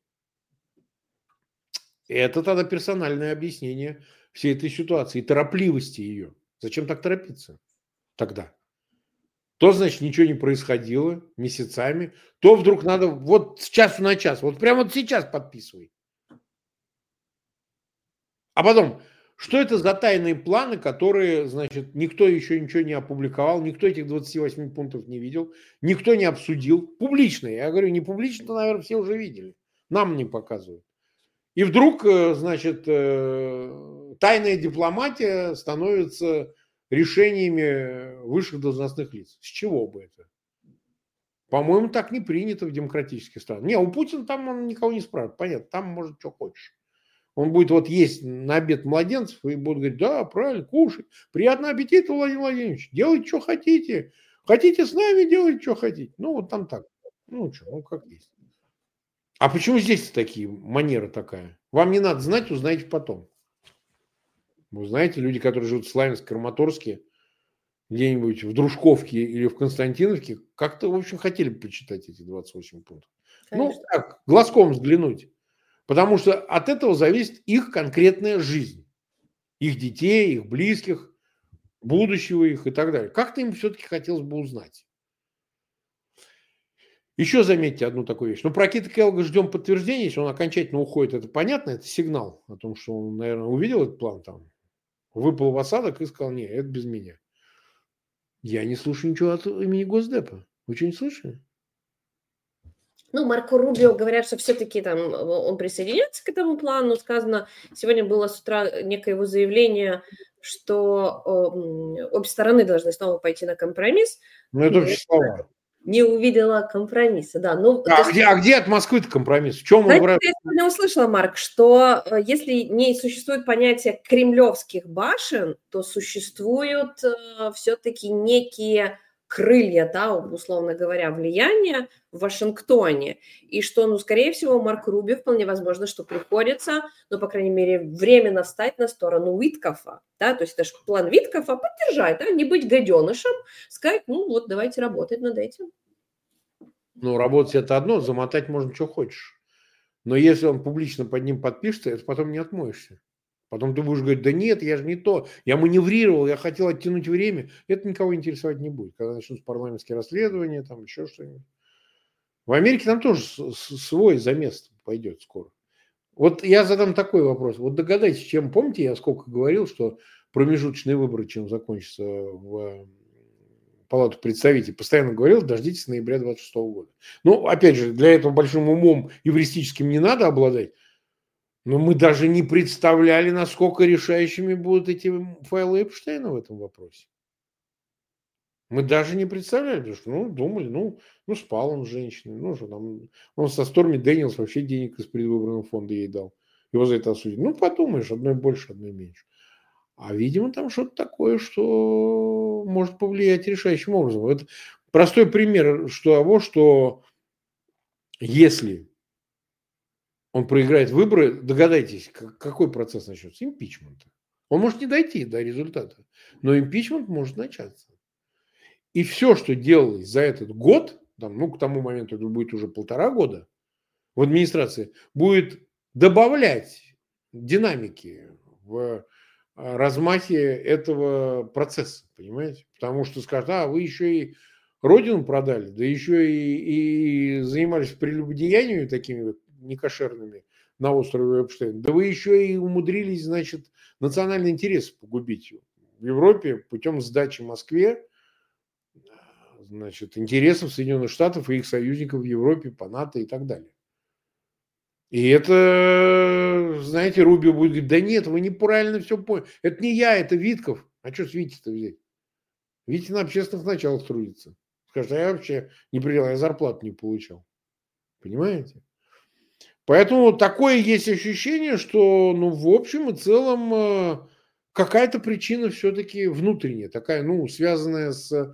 Это тогда персональное объяснение всей этой ситуации, торопливости ее. Зачем так торопиться тогда? То, значит, ничего не происходило месяцами, то вдруг надо вот с часу на час, вот прямо вот сейчас подписывай. А потом, что это за тайные планы, которые, значит, никто еще ничего не опубликовал, никто этих двадцати восьми пунктов не видел, никто не обсудил. Публично, я говорю, не публично, наверное, все уже видели. Нам не показывают. И вдруг, значит, тайная дипломатия становится решениями высших должностных лиц. С чего бы это? По-моему, так не принято в демократических странах. Не, у Путина там он никого не спрашивает. Понятно, там может что хочешь. Он будет вот есть на обед младенцев и будет говорить, да, правильно, кушай. Приятного аппетита, Владимир Владимирович. Делайте, что хотите. Хотите с нами, делайте, что хотите. Ну, вот там так. Ну, что, ну, как есть. А почему здесь такие манеры такая? Вам не надо знать, узнаете потом. Вы знаете, люди, которые живут в Славянске, Краматорске, где-нибудь в Дружковке или в Константиновке, как-то, в общем, хотели бы почитать эти двадцать восемь пунктов. Конечно. Ну, так, глазком взглянуть. Потому что от этого зависит их конкретная жизнь. Их детей, их близких, будущего их и так далее. Как-то им все-таки хотелось бы узнать. Еще заметьте одну такую вещь. Ну, про Кита Келлога ждем подтверждения, если он окончательно уходит, это понятно, это сигнал о том, что он, наверное, увидел этот план там, выпал в осадок и сказал, нет, это без меня. Я не слушаю ничего от имени Госдепа. Вы что, не слышали? Ну, Марко Рубио говорят, что все-таки там он присоединяется к этому плану. Сказано, сегодня было с утра некое его заявление, что э, обе стороны должны снова пойти на компромисс. Ну, это вообще слова. Не увидела компромисса, да. Ну, а, есть, где, а где от Москвы-то компромисс? В чем он? Я сегодня услышала, Марк, что если не существует понятия кремлевских башен, то существуют э, все-таки некие крылья, да, условно говоря, влияния в Вашингтоне. И что, ну, скорее всего, Марк Рубио вполне возможно, что приходится, ну, по крайней мере, временно встать на сторону Виткофа, да, то есть это же план Виткофа поддержать, да, не быть гаденышем, сказать, ну, вот, давайте работать над этим. Ну, работать это одно, замотать можно, что хочешь. Но если он публично под ним подпишется, это потом не отмоешься. Потом ты будешь говорить, да нет, я же не то, я маневрировал, я хотел оттянуть время. Это никого интересовать не будет, когда начнутся парламентские расследования, там еще что-нибудь. В Америке там тоже свой замес пойдет скоро. Вот я задам такой вопрос. Вот догадайтесь, чем, помните, я сколько говорил, что промежуточные выборы, чем закончатся в Палату представителей, постоянно говорил, дождитесь ноября двадцать шестого года. Ну, опять же, для этого большим умом эвристическим не надо обладать, но мы даже не представляли, насколько решающими будут эти файлы Эпштейна в этом вопросе. Мы даже не представляли, потому что, ну, думали, ну, ну спал он с женщиной, ну, что там, он со Сторми Дэниелс вообще денег из предвыборного фонда ей дал. Его за это осудили. Ну, подумаешь, одной больше, одной меньше. А, видимо, там что-то такое, что может повлиять решающим образом. Это простой пример что того, что если он проиграет выборы, догадайтесь, какой процесс начнется? Импичмент. Он может не дойти до результата, но импичмент может начаться. И все, что делалось за этот год, там, ну, к тому моменту это будет уже полтора года, в администрации, будет добавлять динамики в размахе этого процесса, понимаете? Потому что скажут, а вы еще и родину продали, да еще и, и занимались прелюбодеяниями такими вот некошерными на острове Эпштейн, да вы еще и умудрились, значит, национальный интерес погубить в Европе путем сдачи Москве, значит, интересов Соединенных Штатов и их союзников в Европе по НАТО и так далее. И это, знаете, Рубио будет говорить, да нет, вы неправильно все поняли. Это не я, это Витков. А что с Витей-то взять? Витя на общественных началах трудится. Скажет, а я вообще не принял, я зарплату не получал. Понимаете? Поэтому такое есть ощущение, что, ну, в общем и целом, какая-то причина все-таки внутренняя, такая, ну, связанная с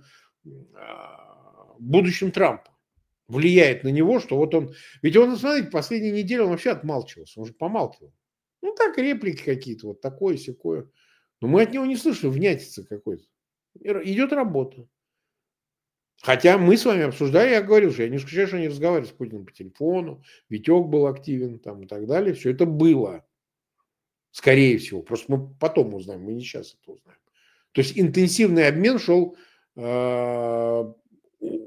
будущим Трампа. Влияет на него, что вот он... Ведь он, смотрите, последние недели он вообще отмалчивался, он же помалкивал. Ну, так, реплики какие-то, вот такое, сякое. Но мы от него не слышим внятица какой-то. Идет работа. Хотя мы с вами обсуждали, я говорил, что я не исключаю, что они разговаривали с Путиным по телефону, Витек был активен там и так далее. Все это было. Скорее всего. Просто мы потом узнаем, мы не сейчас это узнаем. То есть интенсивный обмен шел э,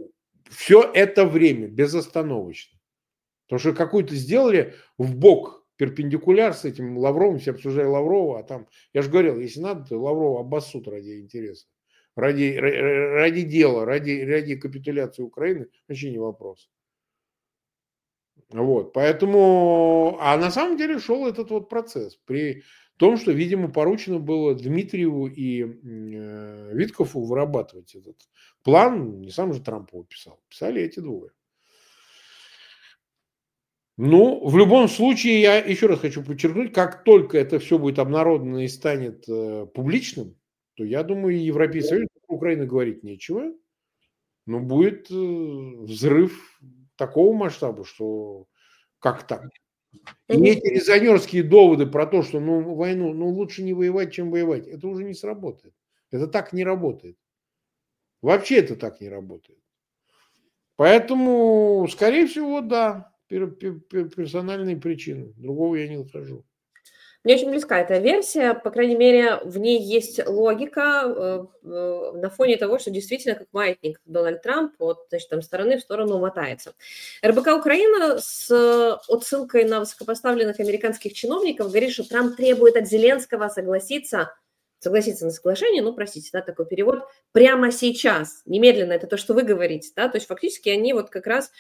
все это время, безостановочно. Потому что какую-то сделали в бок перпендикуляр с этим Лавровым, все обсуждали Лаврова, а там, я же говорил, если надо, то Лаврова обоссут ради интереса, ради, ради дела, ради, ради капитуляции Украины, вообще не вопрос. Вот, поэтому, а на самом деле шел этот вот процесс при том, что, видимо, поручено было Дмитриеву и э, Виткофу вырабатывать этот план, не сам же Трамп его писал, писали эти двое. Ну, в любом случае, я еще раз хочу подчеркнуть, как только это все будет обнародовано и станет э, публичным, то я думаю, и Европейский Союз, Украины говорить нечего, но будет э, взрыв такого масштаба, что как так? И эти резонерские доводы про то, что ну войну, ну лучше не воевать, чем воевать, это уже не сработает. Это так не работает. Вообще это так не работает. Поэтому, скорее всего, да, пер, пер, пер, персональные причины. Другого я не нахожу. Мне очень близка эта версия, по крайней мере, в ней есть логика э, э, на фоне того, что действительно как маятник Дональд Трамп от, значит, там, стороны в сторону мотается. эр бэ ка Украина с отсылкой на высокопоставленных американских чиновников говорит, что Трамп требует от Зеленского согласиться, согласиться на соглашение, ну, простите, да, такой перевод, прямо сейчас, немедленно, это то, что вы говорите, да, то есть фактически они вот как раз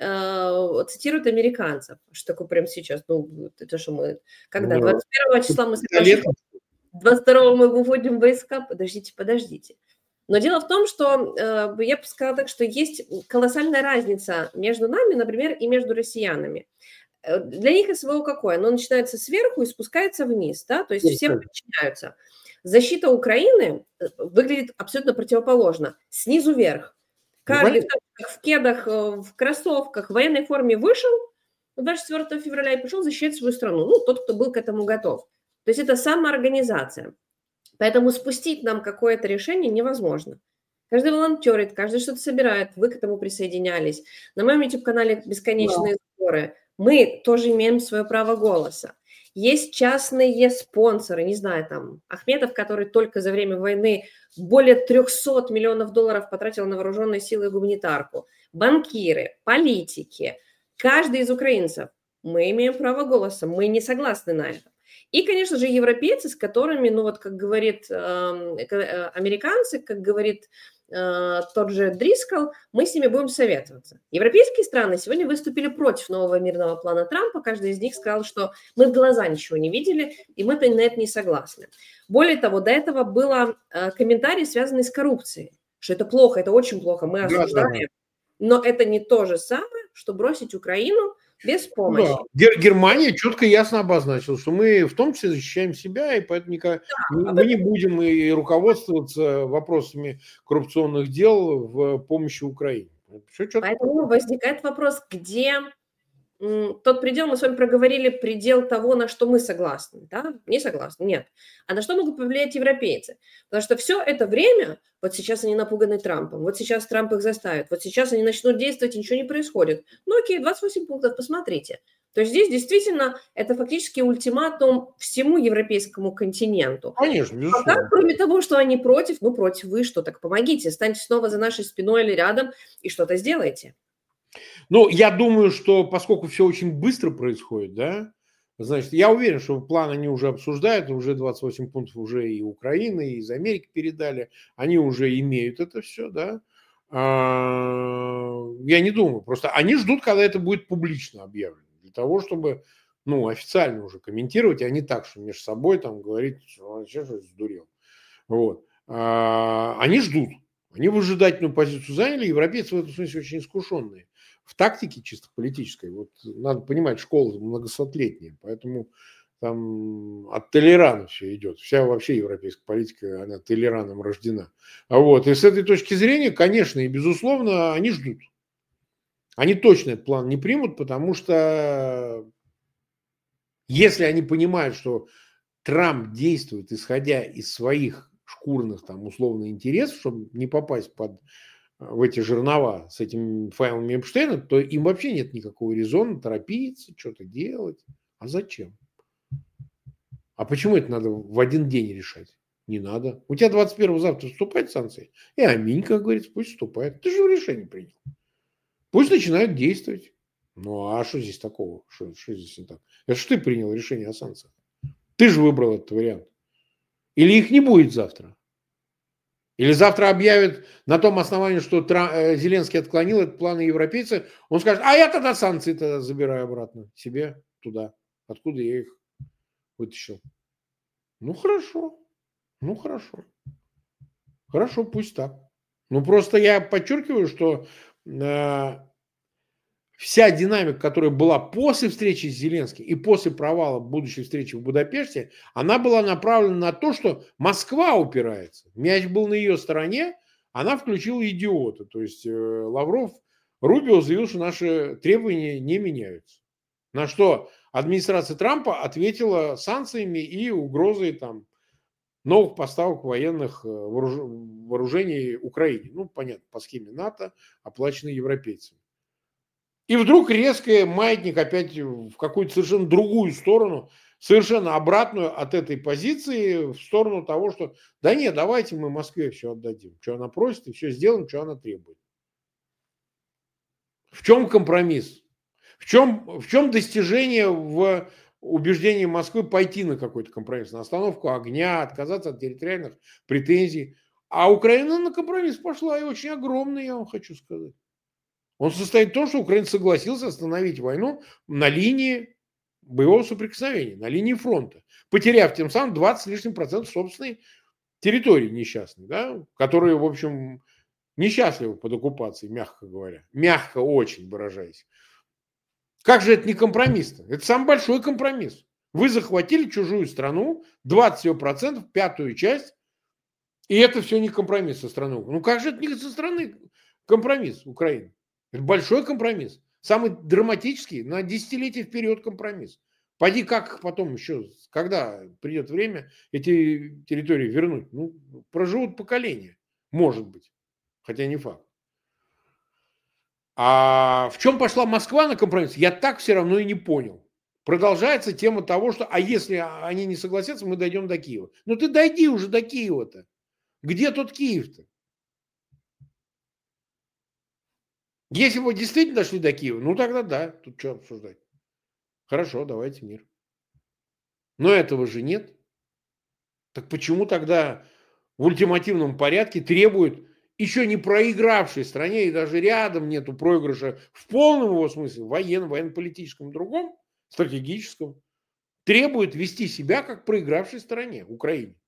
э, цитируют американцев, что такое прямо сейчас, ну, это что мы, когда, двадцать первого числа мы соглашаемся, двадцать второго мы выводим войска, подождите, подождите. Но дело в том, что э, я бы сказала так, что есть колоссальная разница между нами, например, и между россиянами. Для них СВО какое? Оно начинается сверху и спускается вниз, да, то есть все подчиняются. Защита Украины выглядит абсолютно противоположно. Снизу вверх. Каждый в, в кедах, в кроссовках, в военной форме вышел двадцать четвёртого февраля и пришел защищать свою страну. Ну, тот, кто был к этому готов. То есть это самоорганизация. Поэтому спустить нам какое-то решение невозможно. Каждый волонтерит, каждый что-то собирает. Вы к этому присоединялись. На моем YouTube-канале бесконечные сборы. Мы тоже имеем свое право голоса. Есть частные спонсоры, не знаю, там, Ахметов, который только за время войны более трехсот миллионов долларов потратил на вооруженные силы и гуманитарку. Банкиры, политики, каждый из украинцев. Мы имеем право голоса, мы не согласны на это. И, конечно же, европейцы, с которыми, ну вот, как говорит э, американцы, как говорит э, тот же Дрискал, мы с ними будем советоваться. Европейские страны сегодня выступили против нового мирного плана Трампа. Каждый из них сказал, что мы в глаза ничего не видели, и мы на это не согласны. Более того, до этого был э, комментарий, связанный с коррупцией, что это плохо, это очень плохо, мы осуждаем. Да, да. Но это не то же самое, что бросить Украину без помощи. Да. Германия четко и ясно обозначила, что мы в том числе защищаем себя, и поэтому никак, да, мы не будем и руководствоваться вопросами коррупционных дел в помощи Украине. Поэтому возникает вопрос, где тот предел, мы с вами проговорили, предел того, на что мы согласны, да? Не согласны, нет. А на что могут повлиять европейцы? Потому что все это время, вот сейчас они напуганы Трампом, вот сейчас Трамп их заставит, вот сейчас они начнут действовать, и ничего не происходит. Ну окей, двадцать восемь пунктов, посмотрите. То есть здесь действительно это фактически ультиматум всему европейскому континенту. Конечно, безусловно. Пока, кроме того, что они против, ну против вы что, так помогите, станьте снова за нашей спиной или рядом и что-то сделайте. Ну, я думаю, что поскольку все очень быстро происходит, да, значит, я уверен, что план они уже обсуждают, уже двадцать восемь пунктов уже и Украины, и из Америки передали, они уже имеют это все, да. Я не думаю, просто они ждут, когда это будет публично объявлено, для того, чтобы, ну, официально уже комментировать, а не так, что между собой там говорить, что сейчас же сдурел. Вот. Они ждут, они выжидательную позицию заняли, европейцы в этом смысле очень искушенные. В тактике чисто политической, вот надо понимать, школа многосотлетняя, поэтому там от Толерана все идет. Вся вообще европейская политика, она Толераном рождена. А вот, и с этой точки зрения, конечно, и безусловно, они ждут. Они точно этот план не примут, потому что если они понимают, что Трамп действует, исходя из своих шкурных, там, условно, интересов, чтобы не попасть под в эти жернова с этими файлами Эпштейна, то им вообще нет никакого резона торопиться, что-то делать. А зачем? А почему это надо в один день решать? Не надо. У тебя двадцать первого завтра вступают санкции. И аминь, как говорится, пусть вступает. Ты же решение принял. Пусть начинают действовать. Ну, а что здесь такого? Что, что здесь не так? Это ж ты принял решение о санкциях. Ты же выбрал этот вариант. Или их не будет завтра? Или завтра объявят на том основании, что Тра- Зеленский отклонил этот план, и европейцы, он скажет, а я тогда санкции тогда забираю обратно себе туда, откуда я их вытащил. Ну, хорошо. Ну, хорошо. Хорошо, пусть так. Ну, просто я подчеркиваю, что э, вся динамика, которая была после встречи с Зеленским и после провала будущей встречи в Будапеште, она была направлена на то, что Москва упирается. Мяч был на ее стороне, она включила идиота. То есть э, Лавров, Рубио заявил, что наши требования не меняются. На что администрация Трампа ответила санкциями и угрозой там новых поставок военных э, вооруж- вооружений Украине. Ну, понятно, по схеме НАТО, оплаченной европейцами. И вдруг резко маятник опять в какую-то совершенно другую сторону, совершенно обратную от этой позиции, в сторону того, что да нет, давайте мы Москве все отдадим. Что она просит, и все сделаем, что она требует. В чем компромисс? В чем, в чем достижение в убеждении Москвы пойти на какой-то компромисс, на остановку огня, отказаться от территориальных претензий? А Украина на компромисс пошла, и очень огромный, я вам хочу сказать. Он состоит в том, что Украина согласилась остановить войну на линии боевого соприкосновения, на линии фронта, потеряв тем самым двадцать с лишним процентов собственной территории несчастной, да, которые, в общем, несчастливы под оккупацией, мягко говоря. Мягко очень выражаясь. Как же это не компромисс-то? Это самый большой компромисс. Вы захватили чужую страну, двадцать процентов, пятую часть, и это все не компромисс со стороны. Ну как же это не со стороны компромисс Украины? Это большой компромисс. Самый драматический на десятилетия вперед компромисс. Пойди как их потом еще, когда придет время, эти территории вернуть? Ну, проживут поколения, может быть, хотя не факт. А в чем пошла Москва на компромисс, я так все равно и не понял. Продолжается тема того, что а если они не согласятся, мы дойдем до Киева. Ну ты дойди уже до Киева-то. Где тот Киев-то? Если бы действительно дошли до Киева, ну тогда да, тут что обсуждать. Хорошо, давайте мир. Но этого же нет. Так почему тогда в ультимативном порядке требуют еще не проигравшей стране, и даже рядом нету проигрыша в полном его смысле, военном, военно-политическом, другом, стратегическом, требует вести себя как проигравшей стране, Украине.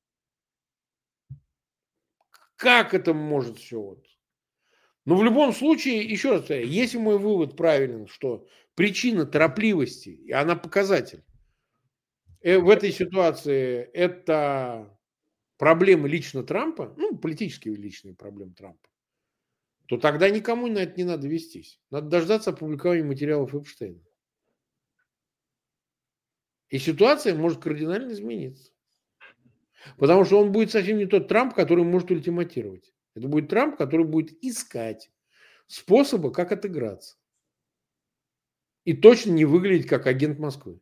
Как это может все вот? Но в любом случае, еще раз говорю, если мой вывод правилен, что причина торопливости, и она показатель, э, в этой ситуации это проблемы лично Трампа, ну, политические личные проблемы Трампа, то тогда никому на это не надо вестись. Надо дождаться опубликования материалов Эпштейна. И ситуация может кардинально измениться. Потому что он будет совсем не тот Трамп, который может ультиматировать. Это будет Трамп, который будет искать способы, как отыграться. И точно не выглядеть как агент Москвы.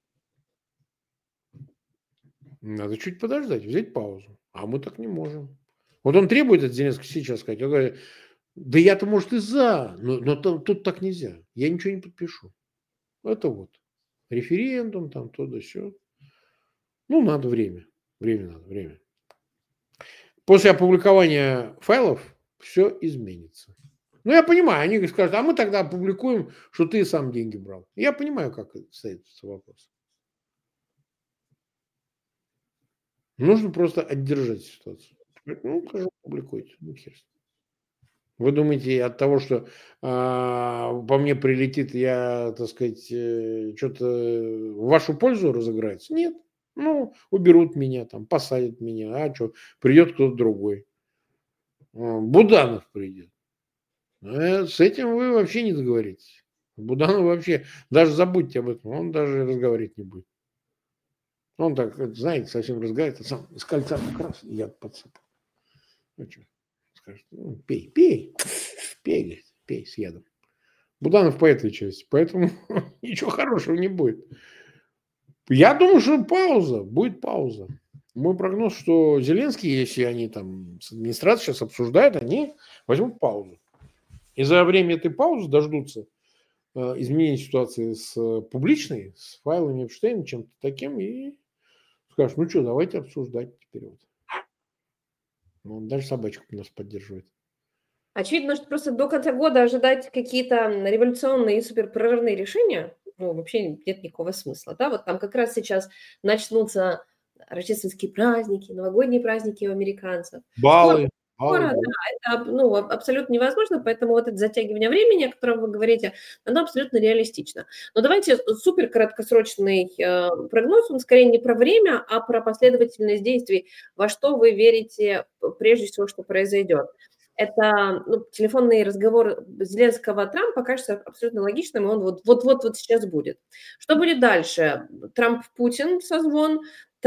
Надо чуть подождать, взять паузу. А мы так не можем. Вот он требует от Зеленского сейчас сказать. Он говорит, да я-то, может, и за, но, но там, тут так нельзя. Я ничего не подпишу. Это вот референдум, там, то да сё. Ну, надо время. Время надо, время. После опубликования файлов все изменится. Ну, я понимаю, они скажут, а мы тогда опубликуем, что ты сам деньги брал. Я понимаю, как стоит вопрос. Нужно просто отдержать ситуацию. Ну, хорошо, публикуйте. Ну, хер. Вы думаете, от того, что а, по мне прилетит, я, так сказать, э, что-то в вашу пользу разыграется? Нет. Ну, уберут меня, там, посадят меня, а что, придет кто-то другой. Буданов придет. Э, С этим вы вообще не договоритесь. Буданов вообще, даже забудьте об этом, он даже разговаривать не будет. Он так, знаете, совсем разговаривает, а сам из кольца как раз яд подсыпал. Ну что, скажет, ну, пей, пей, пей, говорит, пей с ядом. Буданов по этой части, поэтому ничего хорошего не будет. Я думаю, что пауза, будет пауза. Мой прогноз, что Зеленский, если они там с администрацией сейчас обсуждают, они возьмут паузу. И за время этой паузы дождутся изменение ситуации с публичной, с файлами Эпштейна, чем-то таким, и скажешь, ну что, давайте обсуждать теперь. Вот. Ну, даже собачка нас поддерживает. Очевидно, что просто до конца года ожидать какие-то революционные и суперпрорывные решения, ну, вообще нет никакого смысла. Да? Вот там как раз сейчас начнутся рождественские праздники, новогодние праздники у американцев. Баллы. Скоро, скоро, да, это ну, абсолютно невозможно, поэтому вот это затягивание времени, о котором вы говорите, оно абсолютно реалистично. Но давайте супер краткосрочный э, прогноз, он скорее не про время, а про последовательность действий, во что вы верите прежде всего, что произойдет. Это ну, телефонный разговор Зеленского-Трампа кажется абсолютно логичным, и он вот-вот-вот вот сейчас будет. Что будет дальше? Трамп-Путин созвон,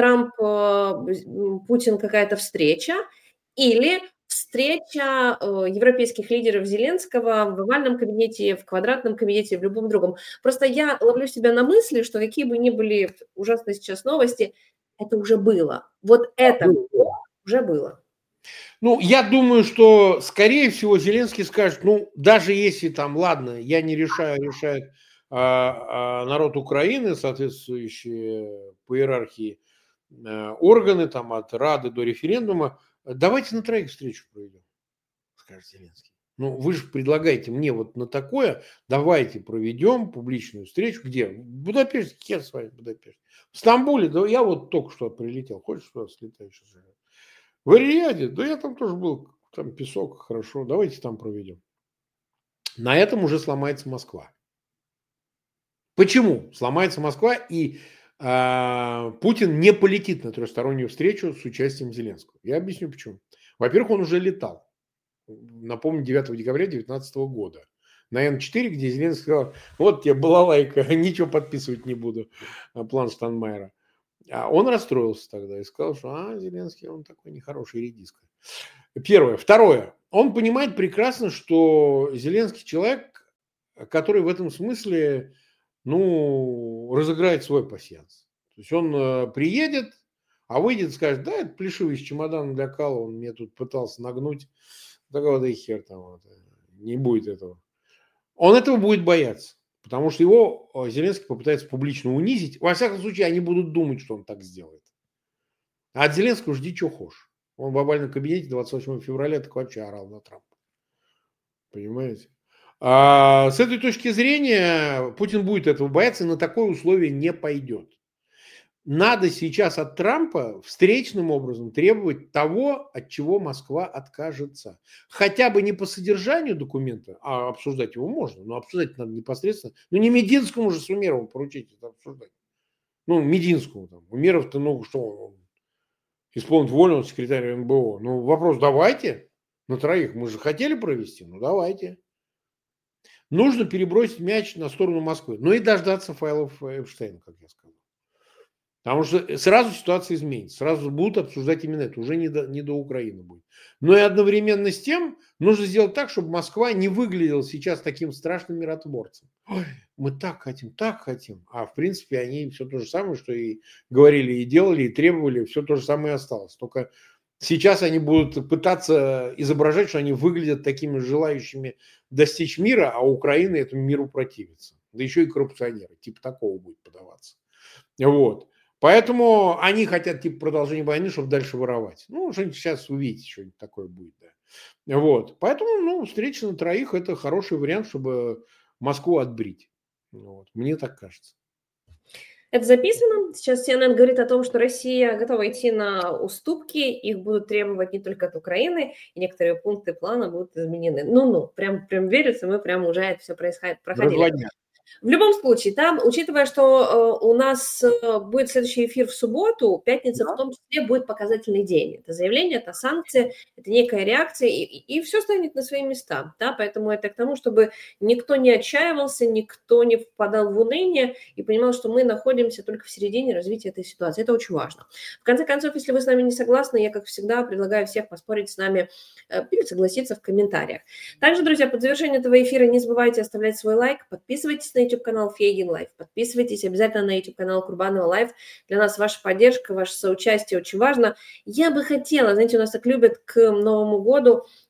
Трамп-Путин какая-то встреча или встреча европейских лидеров Зеленского в овальном кабинете, в квадратном кабинете, в любом другом. Просто я ловлю себя на мысли, что какие бы ни были ужасные сейчас новости, это уже было. Вот это уже было. Ну, я думаю, что, скорее всего, Зеленский скажет, ну, даже если там, ладно, я не решаю, решает а, а, народ Украины, соответствующие по иерархии а, органы, там, от Рады до референдума, давайте на троих встречу проведем, скажет Зеленский. Ну, вы же предлагаете мне вот на такое, давайте проведем публичную встречу. Где? В Будапеште, хер с вами в Будапеште. В Стамбуле, да я вот только что прилетел, хочешь туда слетать сейчас? В Риаде, да я там тоже был, там песок, хорошо, давайте там проведем. На этом уже сломается Москва. Почему сломается Москва и э, Путин не полетит на трехстороннюю встречу с участием Зеленского? Я объясню почему. Во-первых, он уже летал. Напомню, девятого декабря две тысячи девятнадцатого года. На Н четыре, где Зеленский сказал, вот тебе балалайка, ничего подписывать не буду, план Штайнмайера. А он расстроился тогда и сказал, что а, Зеленский, он такой нехороший редиска. Первое. Второе. Он понимает прекрасно, что Зеленский человек, который в этом смысле, ну, разыграет свой пасьянс. То есть он э, приедет, а выйдет и скажет, да, это плешивый из чемодана для кала, он мне тут пытался нагнуть. Такого да и хер там, вот, не будет этого. Он этого будет бояться. Потому что его Зеленский попытается публично унизить. Во всяком случае, они будут думать, что он так сделает. А от Зеленского жди, что хочешь. Он в овальном кабинете двадцать восьмого февраля так вообще орал на Трампа. Понимаете? А с этой точки зрения Путин будет этого бояться и на такое условие не пойдет. Надо сейчас от Трампа встречным образом требовать того, от чего Москва откажется. Хотя бы не по содержанию документа, а обсуждать его можно, но обсуждать надо непосредственно. Ну, не Мединскому же с Умеровым поручить это обсуждать. Ну, Мединскому там. Умеров-то, ну, что он исполнит волю, он секретарь эн бэ о. Ну, вопрос давайте на троих. Мы же хотели провести, ну, давайте. Нужно перебросить мяч на сторону Москвы. Ну, и дождаться файлов Эпштейна, как я сказал. Потому что сразу ситуация изменится, сразу будут обсуждать именно это, уже не до, не до Украины будет. Но и одновременно с тем нужно сделать так, чтобы Москва не выглядела сейчас таким страшным миротворцем. Ой, мы так хотим, так хотим. А в принципе они все то же самое, что и говорили, и делали, и требовали, все то же самое и осталось. Только сейчас они будут пытаться изображать, что они выглядят такими желающими достичь мира, а Украина этому миру противится. Да еще и коррупционеры, типа такого будет подаваться. Вот. Поэтому они хотят типа продолжения войны, чтобы дальше воровать. Ну, что-нибудь сейчас увидите, что-нибудь такое будет. Да. Вот. Поэтому, ну, встреча на троих – это хороший вариант, чтобы Москву отбрить. Вот. Мне так кажется. Это записано. Сейчас си эн эн говорит о том, что Россия готова идти на уступки, их будут требовать не только от Украины, и некоторые пункты плана будут изменены. Ну-ну, прям, прям верится, мы прям уже это все происходит, проходили. Разводня. В любом случае, там, учитывая, что э, у нас э, будет следующий эфир в субботу, пятница да. в том числе будет показательный день. Это заявление, это санкции, это некая реакция, и, и, и все станет на свои места. Да? Поэтому это к тому, чтобы никто не отчаивался, никто не впадал в уныние и понимал, что мы находимся только в середине развития этой ситуации. Это очень важно. В конце концов, если вы с нами не согласны, я, как всегда, предлагаю всех поспорить с нами э, или согласиться в комментариях. Также, друзья, под завершение этого эфира не забывайте оставлять свой лайк, подписывайтесь на YouTube-канал Фейгин Лайф. Подписывайтесь обязательно на YouTube-канал Курбанова Лайф. Для нас ваша поддержка, ваше соучастие очень важно. Я бы хотела, знаете, у нас так любят к Новому году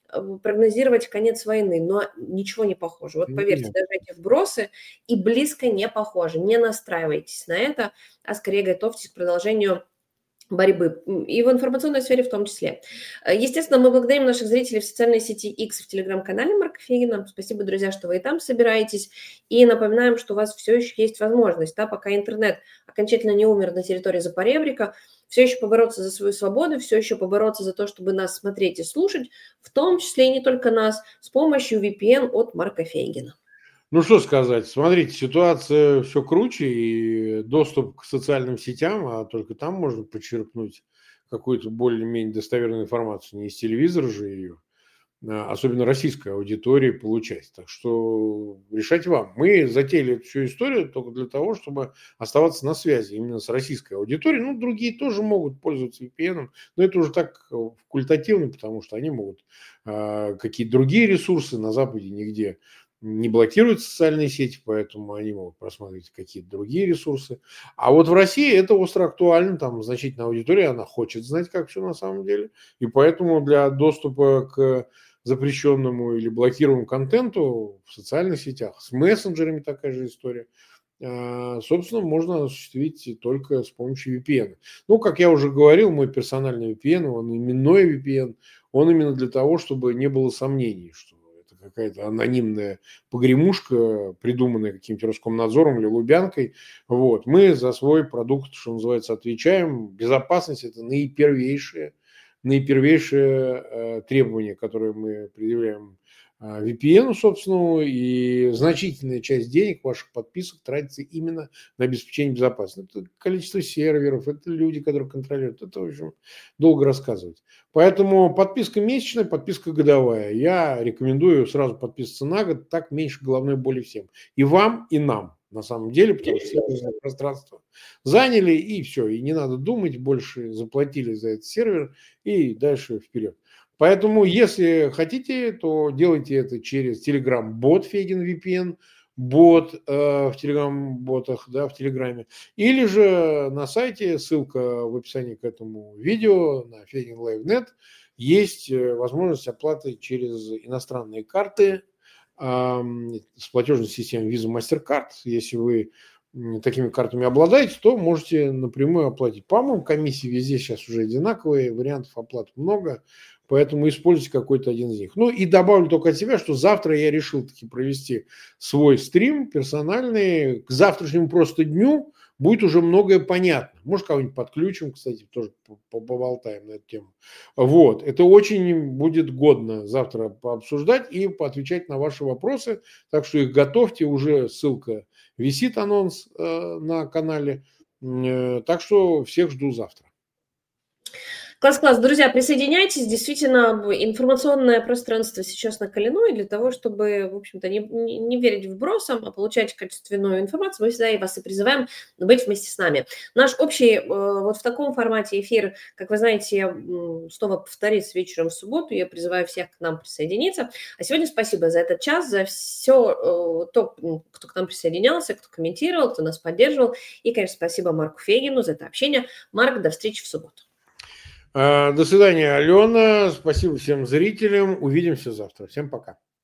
прогнозировать конец войны, но ничего не похоже. Вот поверьте, даже эти вбросы и близко не похожи. Не настраивайтесь на это, а скорее готовьтесь к продолжению борьбы. И в информационной сфере в том числе. Естественно, мы благодарим наших зрителей в социальной сети X и в телеграм-канале Марка Фейгина. Спасибо, друзья, что вы и там собираетесь. И напоминаем, что у вас все еще есть возможность, да, пока интернет окончательно не умер на территории Запоребрика, все еще побороться за свою свободу, все еще побороться за то, чтобы нас смотреть и слушать, в том числе и не только нас, с помощью ви пи эн от Марка Фейгина. Ну, что сказать, смотрите, ситуация все круче, и доступ к социальным сетям, а только там можно почерпнуть какую-то более-менее достоверную информацию, не из телевизора же ее, особенно российской аудитории, получать. Так что решать вам. Мы затеяли эту всю историю только для того, чтобы оставаться на связи именно с российской аудиторией. Ну, другие тоже могут пользоваться ви пи эн, но это уже так факультативно, потому что они могут э, какие-то другие ресурсы на Западе нигде не блокируют социальные сети, поэтому они могут просматривать какие-то другие ресурсы. А вот в России это остро актуально, там значительная аудитория, она хочет знать, как все на самом деле. И поэтому для доступа к запрещенному или блокируемому контенту в социальных сетях, с мессенджерами такая же история, собственно, можно осуществить только с помощью ви пи эн. Ну, как я уже говорил, мой персональный ви пи эн, он именной ви пи эн, он именно для того, чтобы не было сомнений, что какая-то анонимная погремушка, придуманная каким-то Роскомнадзором или Лубянкой. Вот. Мы за свой продукт, что называется, отвечаем. Безопасность – это наипервейшее, наипервейшее э, требование, которое мы предъявляем э, ви пи эн, собственно, и значительная часть денег ваших подписок тратится именно на обеспечение безопасности. Это количество серверов, это люди, которые контролируют. Это, в общем, долго рассказывать. Поэтому подписка месячная, подписка годовая. Я рекомендую сразу подписываться на год, так меньше головной боли всем. И вам, и нам, на самом деле, потому что серверное пространство заняли, и все. И не надо думать, больше заплатили за этот сервер, и дальше вперед. Поэтому, если хотите, то делайте это через Telegram-бот Фейгин ви пи эн, бот э, в Telegram-ботах, да, в Телеграме. Или же на сайте, ссылка в описании к этому видео на Фейгин Лайв точка нет, есть возможность оплаты через иностранные карты э, с платежной системой Visa MasterCard. Если вы такими картами обладаете, то можете напрямую оплатить. По-моему, комиссии везде сейчас уже одинаковые, вариантов оплаты много. Поэтому используйте какой-то один из них. Ну и добавлю только от себя, что завтра я решил таки провести свой стрим персональный. К завтрашнему просто дню будет уже многое понятно. Может, кого-нибудь подключим, кстати, тоже поболтаем на эту тему. Вот. Это очень будет годно завтра пообсуждать и поотвечать на ваши вопросы. Так что их готовьте. Уже ссылка висит, анонс э, на канале. Э, так что всех жду завтра. Класс-класс. Друзья, присоединяйтесь. Действительно, информационное пространство сейчас накалено, и для того, чтобы, в общем-то, не, не, не верить вбросам, а получать качественную информацию, мы всегда и вас и призываем быть вместе с нами. Наш общий вот в таком формате эфир, как вы знаете, снова повторится вечером в субботу. Я призываю всех к нам присоединиться. А сегодня спасибо за этот час, за все то, кто к нам присоединялся, кто комментировал, кто нас поддерживал. И, конечно, спасибо Марку Фейгину за это общение. Марк, до встречи в субботу. До свидания, Алена. Спасибо всем зрителям. Увидимся завтра. Всем пока.